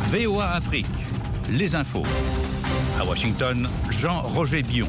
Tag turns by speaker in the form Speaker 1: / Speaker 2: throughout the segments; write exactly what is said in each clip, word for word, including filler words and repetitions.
Speaker 1: V O A Afrique, les infos. À Washington, Jean-Roger Bion.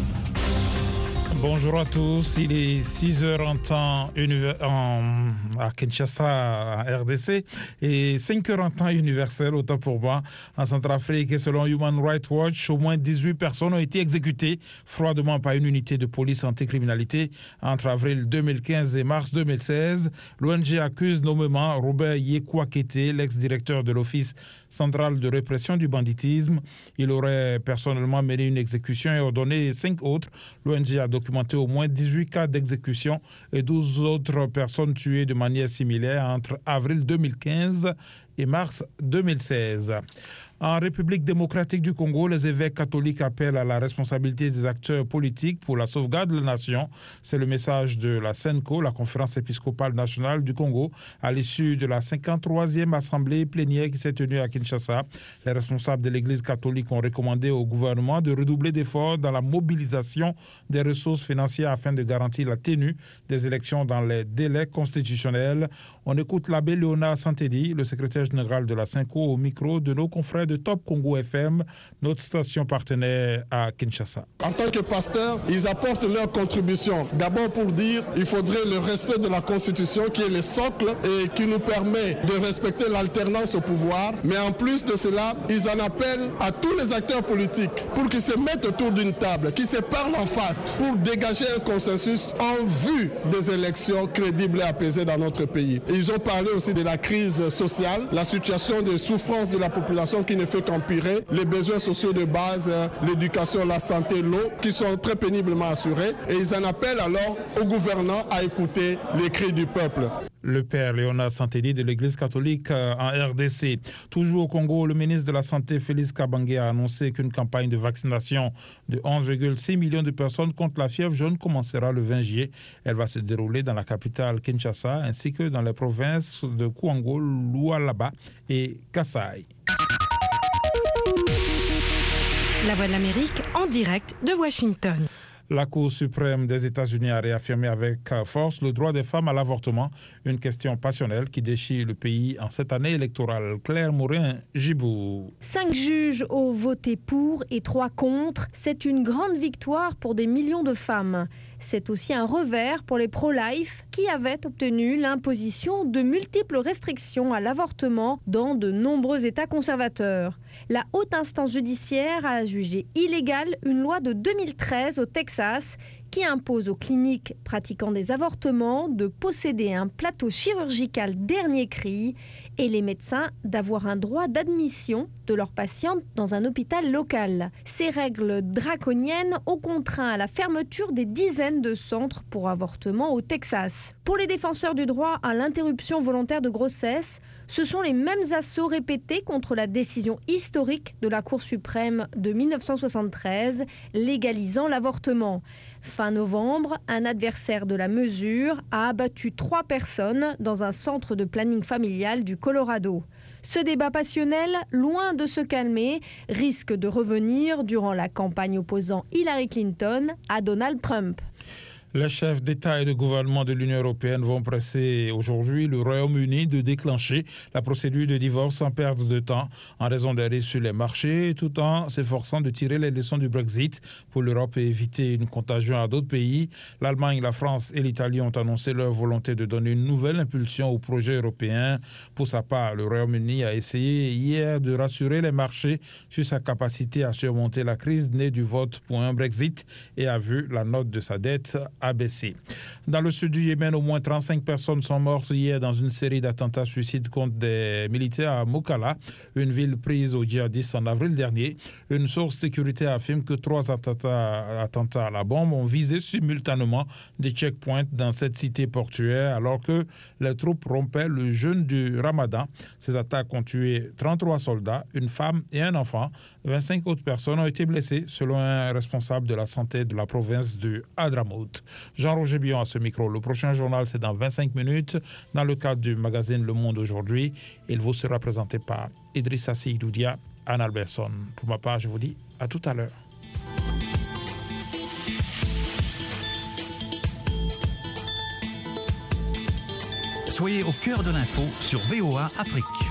Speaker 2: Bonjour à tous, il est six heures en temps univer- en, à Kinshasa, en R D C, et cinq heures en temps universel, autant pour moi, en Centrafrique. Et selon Human Rights Watch, au moins dix-huit personnes ont été exécutées froidement par une unité de police anticriminalité entre avril deux mille quinze et mars deux mille seize. L'O N G accuse nommément Robert Yekwa-Kété, l'ex-directeur de l'Office central de répression du banditisme. Il aurait personnellement mené une exécution et ordonné cinq autres. L'O N G a documenté au moins dix-huit cas d'exécution et douze autres personnes tuées de manière similaire entre avril deux mille quinze et mars deux mille seize. En République démocratique du Congo, les évêques catholiques appellent à la responsabilité des acteurs politiques pour la sauvegarde de la nation. C'est le message de la CENCO, la Conférence épiscopale nationale du Congo, à l'issue de la cinquante-troisième assemblée plénière qui s'est tenue à Kinshasa. Les responsables de l'Église catholique ont recommandé au gouvernement de redoubler d'efforts dans la mobilisation des ressources financières afin de garantir la tenue des élections dans les délais constitutionnels. On écoute l'abbé Léonard Santedi, le secrétaire général de la CENCO, au micro de nos confrères de Top Congo F M, notre station partenaire à Kinshasa.
Speaker 3: En tant que pasteurs, ils apportent leur contribution. D'abord pour dire qu'il faudrait le respect de la Constitution qui est le socle et qui nous permet de respecter l'alternance au pouvoir. Mais en plus de cela, ils en appellent à tous les acteurs politiques pour qu'ils se mettent autour d'une table, qu'ils se parlent en face pour dégager un consensus en vue des élections crédibles et apaisées dans notre pays. Et ils ont parlé aussi de la crise sociale, la situation de souffrance de la population qui ne fait qu'empirer, les besoins sociaux de base, l'éducation, la santé, l'eau, qui sont très péniblement assurés. Et ils en appellent alors aux gouvernants à écouter les cris du peuple.
Speaker 2: Le père Léonard Santedi de l'Église catholique en R D C. Toujours au Congo, le ministre de la Santé, Félix Kabange, a annoncé qu'une campagne de vaccination de onze virgule six millions de personnes contre la fièvre jaune commencera le vingt juillet. Elle va se dérouler dans la capitale Kinshasa ainsi que dans les provinces de Kouango, Lualaba et Kasaï.
Speaker 4: La Voix de l'Amérique en direct de Washington.
Speaker 2: La Cour suprême des États-Unis a réaffirmé avec force le droit des femmes à l'avortement, une question passionnelle qui déchire le pays en cette année électorale. Claire Morin-Gibou.
Speaker 5: Cinq juges ont voté pour et trois contre. C'est une grande victoire pour des millions de femmes. C'est aussi un revers pour les pro-life qui avaient obtenu l'imposition de multiples restrictions à l'avortement dans de nombreux États conservateurs. La haute instance judiciaire a jugé illégale une loi de deux mille treize au Texas qui impose aux cliniques pratiquant des avortements de posséder un plateau chirurgical dernier cri et les médecins d'avoir un droit d'admission de leurs patientes dans un hôpital local. Ces règles draconiennes ont contraint à la fermeture des dizaines de centres pour avortement au Texas. Pour les défenseurs du droit à l'interruption volontaire de grossesse, ce sont les mêmes assauts répétés contre la décision historique de la Cour suprême de mille neuf cent soixante-treize légalisant l'avortement. Fin novembre, un adversaire de la mesure a abattu trois personnes dans un centre de planning familial du Colorado. Ce débat passionnel, loin de se calmer, risque de revenir durant la campagne opposant Hillary Clinton à Donald Trump.
Speaker 2: Les chefs d'État et de gouvernement de l'Union européenne vont presser aujourd'hui le Royaume-Uni de déclencher la procédure de divorce sans perdre de temps en raison des risques sur les marchés, tout en s'efforçant de tirer les leçons du Brexit pour l'Europe et éviter une contagion à d'autres pays. L'Allemagne, la France et l'Italie ont annoncé leur volonté de donner une nouvelle impulsion au projet européen. Pour sa part, le Royaume-Uni a essayé hier de rassurer les marchés sur sa capacité à surmonter la crise née du vote pour un Brexit et a vu la note de sa dette abaissée. Dans le sud du Yémen, au moins trente-cinq personnes sont mortes hier dans une série d'attentats suicides contre des militaires à Mokala, une ville prise aux djihadistes en avril dernier. Une source sécuritaire affirme que trois attentats, attentats à la bombe ont visé simultanément des checkpoints dans cette cité portuaire alors que les troupes rompaient le jeûne du Ramadan. Ces attaques ont tué trente-trois soldats, une femme et un enfant. vingt-cinq autres personnes ont été blessées selon un responsable de la santé de la province de Hadramaut. Jean-Roger Bion à ce micro. Le prochain journal, c'est dans vingt-cinq minutes, dans le cadre du magazine Le Monde aujourd'hui. Il vous sera présenté par Idrissa Seydoudia, Anne Alberson. Pour ma part, je vous dis à tout à l'heure.
Speaker 1: Soyez au cœur de l'info sur V O A Afrique.